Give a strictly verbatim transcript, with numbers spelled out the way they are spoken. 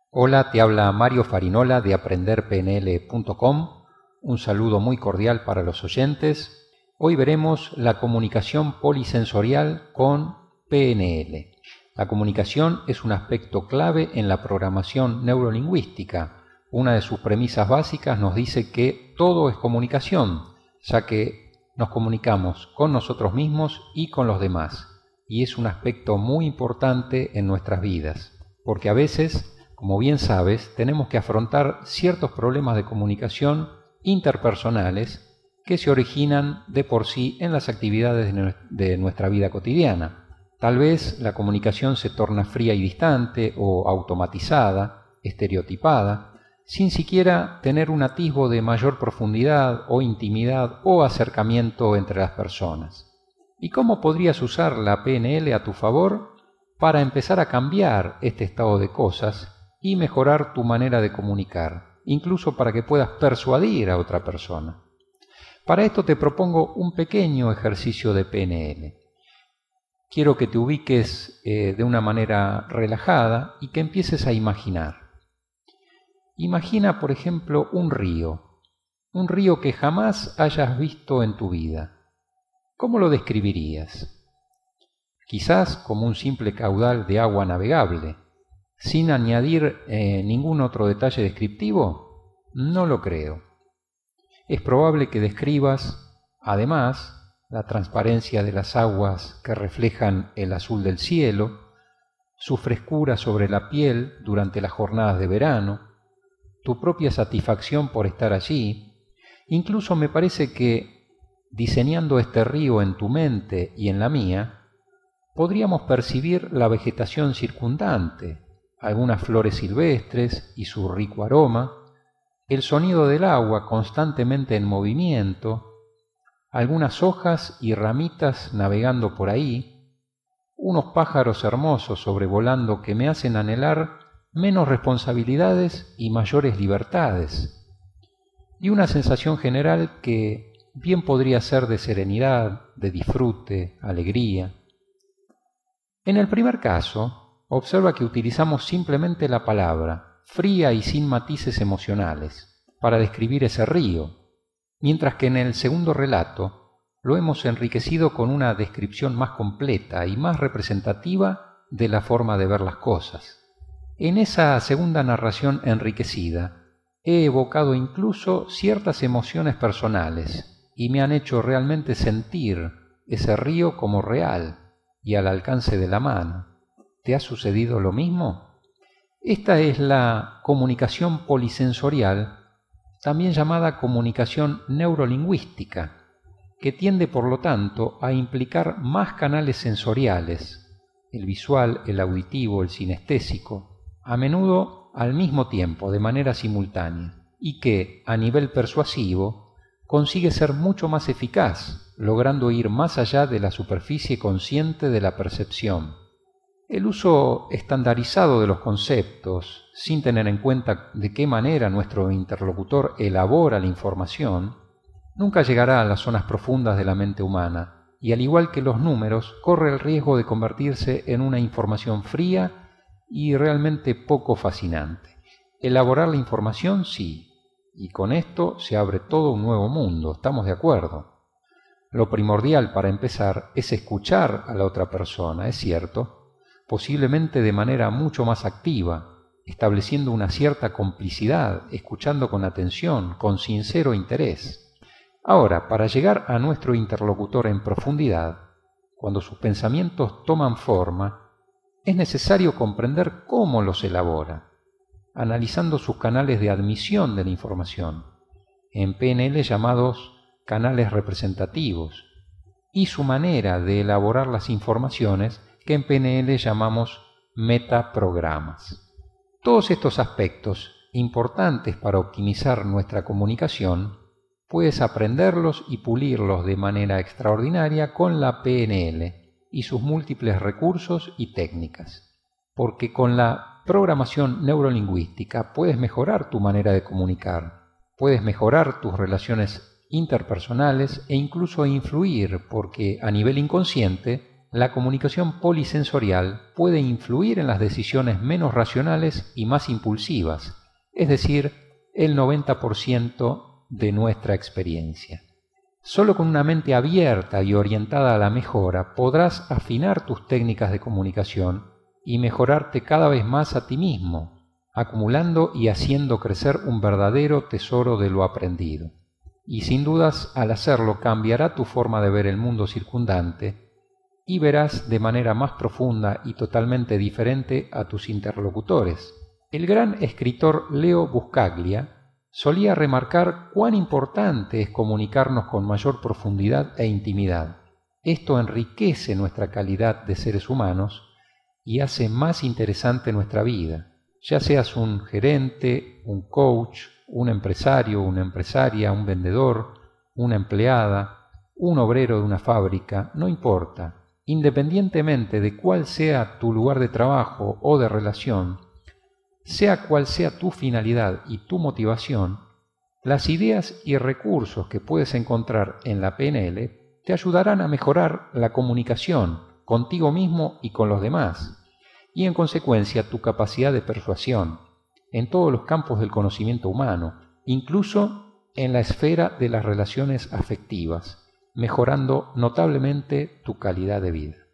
Hola, te habla Mario Farinola de aprender p n l punto com. Un saludo muy cordial para los oyentes. Hoy veremos la comunicación polisensorial con P N L. La comunicación es un aspecto clave en la programación neurolingüística. Una de sus premisas básicas nos dice que todo es comunicación, ya que nos comunicamos con nosotros mismos y con los demás. Y es un aspecto muy importante en nuestras vidas, porque a veces, como bien sabes, tenemos que afrontar ciertos problemas de comunicación interpersonales que se originan de por sí en las actividades de nuestra vida cotidiana. Tal vez la comunicación se torna fría y distante o automatizada, estereotipada, sin siquiera tener un atisbo de mayor profundidad o intimidad o acercamiento entre las personas. ¿Y cómo podrías usar la P N L a tu favor para empezar a cambiar este estado de cosas y mejorar tu manera de comunicar, incluso para que puedas persuadir a otra persona? Para esto te propongo un pequeño ejercicio de P N L. Quiero que te ubiques eh, de una manera relajada y que empieces a imaginar. Imagina, por ejemplo, un río, un río que jamás hayas visto en tu vida. ¿Cómo lo describirías? Quizás como un simple caudal de agua navegable, sin añadir eh, ningún otro detalle descriptivo. No lo creo. Es probable que describas, además, la transparencia de las aguas que reflejan el azul del cielo, su frescura sobre la piel durante las jornadas de verano, tu propia satisfacción por estar allí. Incluso me parece que, diseñando este río en tu mente y en la mía, podríamos percibir la vegetación circundante, algunas flores silvestres y su rico aroma, el sonido del agua constantemente en movimiento, algunas hojas y ramitas navegando por ahí, unos pájaros hermosos sobrevolando que me hacen anhelar menos responsabilidades y mayores libertades, y una sensación general que bien podría ser de serenidad, de disfrute, alegría. En el primer caso, observa que utilizamos simplemente la palabra, fría y sin matices emocionales, para describir ese río, mientras que en el segundo relato lo hemos enriquecido con una descripción más completa y más representativa de la forma de ver las cosas. En esa segunda narración enriquecida, he evocado incluso ciertas emociones personales y me han hecho realmente sentir ese río como real y al alcance de la mano. ¿Te ha sucedido lo mismo? Esta es la comunicación polisensorial, también llamada comunicación neurolingüística, que tiende por lo tanto a implicar más canales sensoriales, el visual, el auditivo, el sinestésico, a menudo al mismo tiempo, de manera simultánea, y que, a nivel persuasivo, consigue ser mucho más eficaz, logrando ir más allá de la superficie consciente de la percepción. El uso estandarizado de los conceptos, sin tener en cuenta de qué manera nuestro interlocutor elabora la información, nunca llegará a las zonas profundas de la mente humana, y al igual que los números, corre el riesgo de convertirse en una información fría y realmente poco fascinante. Elaborar la información, sí, y con esto se abre todo un nuevo mundo, ¿estamos de acuerdo? Lo primordial para empezar es escuchar a la otra persona, es cierto, posiblemente de manera mucho más activa, estableciendo una cierta complicidad, escuchando con atención, con sincero interés. Ahora, para llegar a nuestro interlocutor en profundidad, cuando sus pensamientos toman forma, es necesario comprender cómo los elabora, analizando sus canales de admisión de la información, en P N L llamados canales representativos, y su manera de elaborar las informaciones que en P N L llamamos metaprogramas. Todos estos aspectos, importantes para optimizar nuestra comunicación, puedes aprenderlos y pulirlos de manera extraordinaria con la P N L y sus múltiples recursos y técnicas, porque con la programación neurolingüística puedes mejorar tu manera de comunicar, puedes mejorar tus relaciones interpersonales e incluso influir, porque a nivel inconsciente la comunicación polisensorial puede influir en las decisiones menos racionales y más impulsivas, es decir, el noventa por ciento de nuestra experiencia. Solo con una mente abierta y orientada a la mejora podrás afinar tus técnicas de comunicación y mejorarte cada vez más a ti mismo, acumulando y haciendo crecer un verdadero tesoro de lo aprendido. Y sin dudas, al hacerlo cambiará tu forma de ver el mundo circundante y verás de manera más profunda y totalmente diferente a tus interlocutores. El gran escritor Leo Buscaglia solía remarcar cuán importante es comunicarnos con mayor profundidad e intimidad. Esto enriquece nuestra calidad de seres humanos y hace más interesante nuestra vida. Ya seas un gerente, un coach, un empresario, una empresaria, un vendedor, una empleada, un obrero de una fábrica, no importa. Independientemente de cuál sea tu lugar de trabajo o de relación, sea cual sea tu finalidad y tu motivación, las ideas y recursos que puedes encontrar en la P N L te ayudarán a mejorar la comunicación contigo mismo y con los demás, y en consecuencia tu capacidad de persuasión en todos los campos del conocimiento humano, incluso en la esfera de las relaciones afectivas, mejorando notablemente tu calidad de vida.